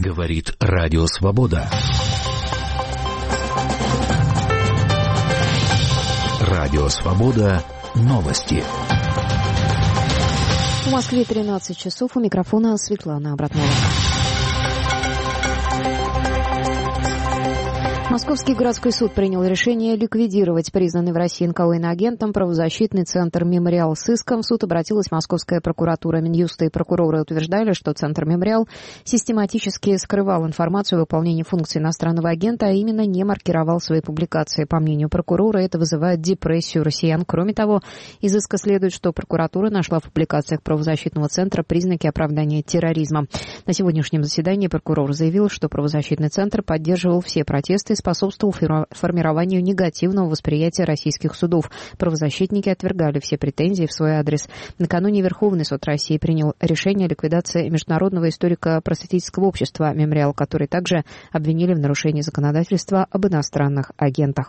Говорит Радио Свобода. Радио Свобода. Новости. В Москве 13 часов. У микрофона Светлана Обратнова. Московский городской суд принял решение ликвидировать признанный в России НКО иноагентом правозащитный центр «Мемориал» с иском. В суд обратилась Московская прокуратура. Минюста и прокуроры утверждали, что центр «Мемориал» систематически скрывал информацию о выполнении функций иностранного агента, а именно не маркировал свои публикации. По мнению прокурора, это вызывает депрессию россиян. Кроме того, из иска следует, что прокуратура нашла в публикациях правозащитного центра признаки оправдания терроризма. На сегодняшнем заседании прокурор заявил, что правозащитный центр поддерживал все протесты и способствовал формированию негативного восприятия российских судов. Правозащитники отвергали все претензии в свой адрес. Накануне Верховный суд России принял решение о ликвидации Международного историко-просветительского общества «Мемориал», который также обвинили в нарушении законодательства об иностранных агентах.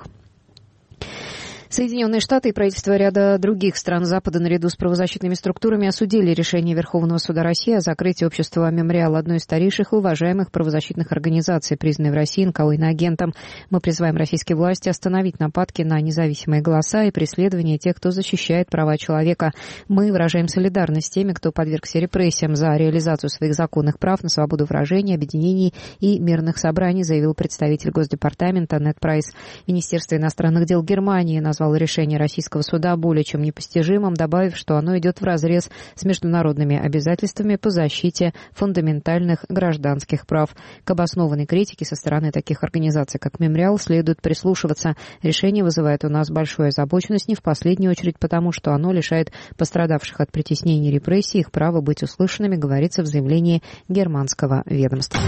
Соединенные Штаты и правительства ряда других стран Запада наряду с правозащитными структурами осудили решение Верховного суда России о закрытии общества «Мемориал», одной из старейших и уважаемых правозащитных организаций, признанной в России НКО иноагентом. Мы призываем российские власти остановить нападки на независимые голоса и преследование тех, кто защищает права человека. Мы выражаем солидарность с теми, кто подвергся репрессиям за реализацию своих законных прав на свободу выражения, объединений и мирных собраний, заявил представитель Госдепартамента Нед Прайс. Министерство иностранных дел Германии назвал решение российского суда более чем непостижимым, добавив, что оно идет вразрез с международными обязательствами по защите фундаментальных гражданских прав. К обоснованной критике со стороны таких организаций, как «Мемориал», следует прислушиваться. Решение вызывает у нас большую озабоченность, не в последнюю очередь потому, что оно лишает пострадавших от притеснений и репрессий их права быть услышанными, говорится в заявлении германского ведомства.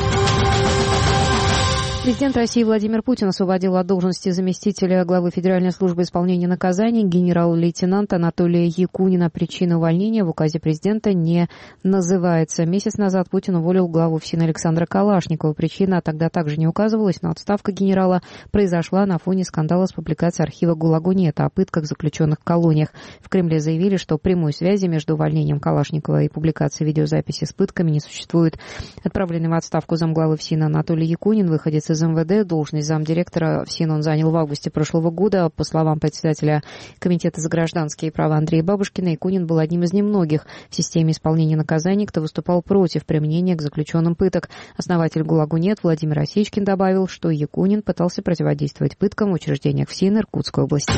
Президент России Владимир Путин освободил от должности заместителя главы Федеральной службы исполнения наказаний генерал-лейтенанта Анатолия Якунина. Причина увольнения в указе президента не называется. Месяц назад Путин уволил главу ФСИН Александра Калашникова. Причина тогда также не указывалась, но отставка генерала произошла на фоне скандала с публикацией архива ГУЛАГу «Нет» о пытках заключенных в колониях. В Кремле заявили, что прямой связи между увольнением Калашникова и публикацией видеозаписи с пытками не существует. Отправленный в отставку замглавы ФСИН Анатолий Якунин, выходец из МВД, должность замдиректора ФСИН он занял в августе прошлого года. По словам председателя Комитета за гражданские права Андрея Бабушкина, Якунин был одним из немногих в системе исполнения наказаний, кто выступал против применения к заключенным пыток. Основатель ГУЛАГу «Нет» Владимир Осечкин добавил, что Якунин пытался противодействовать пыткам в учреждениях ФСИН Иркутской области.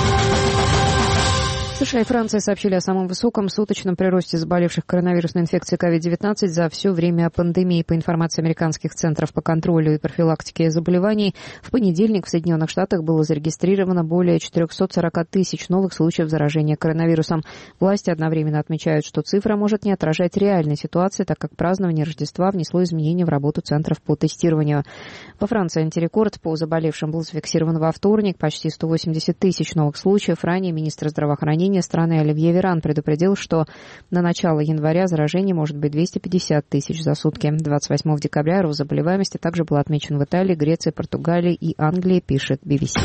США и Франция сообщили о самом высоком суточном приросте заболевших коронавирусной инфекцией COVID-19 за все время пандемии. По информации американских центров по контролю и профилактике заболеваний, в понедельник в Соединенных Штатах было зарегистрировано более 440 тысяч новых случаев заражения коронавирусом. Власти одновременно отмечают, что цифра может не отражать реальной ситуации, так как празднование Рождества внесло изменения в работу центров по тестированию. Во Франции антирекорд по заболевшим был зафиксирован во вторник, почти 180 тысяч новых случаев. Ранее министр здравоохранения страны Оливье Веран предупредил, что на начало января заражений может быть 250 тысяч за сутки. 28 декабря рост заболеваемости также был отмечен в Италии, Греции, Португалии и Англии, пишет BBC.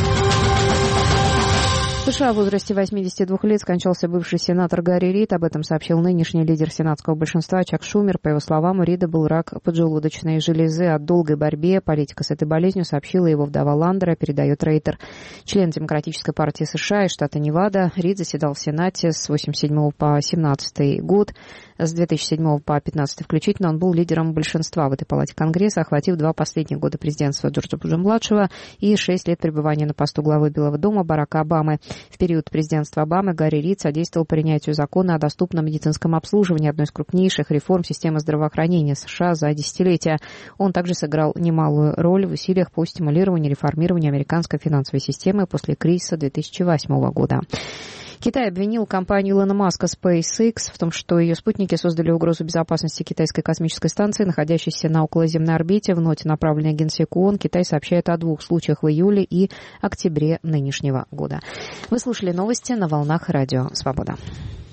В США в возрасте 82 лет скончался бывший сенатор Гарри Рид. Об этом сообщил нынешний лидер сенатского большинства Чак Шумер. По его словам, у Рида был рак поджелудочной железы. От долгой борьбе политика с этой болезнью сообщила его вдова Ландера, передает Рейтер. Член Демократической партии США из штата Невада, Рид заседал в Сенате с 1987 по 1917 год. С 2007 по 2015 включительно он был лидером большинства в этой палате Конгресса, охватив 2 последних года президентства Джорджа Буша-младшего и 6 лет пребывания на посту главы Белого дома Барака Обамы. В период президентства Обамы Гарри Рид содействовал принятию закона о доступном медицинском обслуживании, одной из крупнейших реформ системы здравоохранения США за десятилетия. Он также сыграл немалую роль в усилиях по стимулированию и реформированию американской финансовой системы после кризиса 2008 года. Китай обвинил компанию Илона Маска SpaceX в том, что ее спутники создали угрозу безопасности китайской космической станции, находящейся на околоземной орбите. В ноте, направленной Генсеку ООН, Китай сообщает о 2 случаях в июле и октябре нынешнего года. Вы слушали новости на волнах Радио Свобода.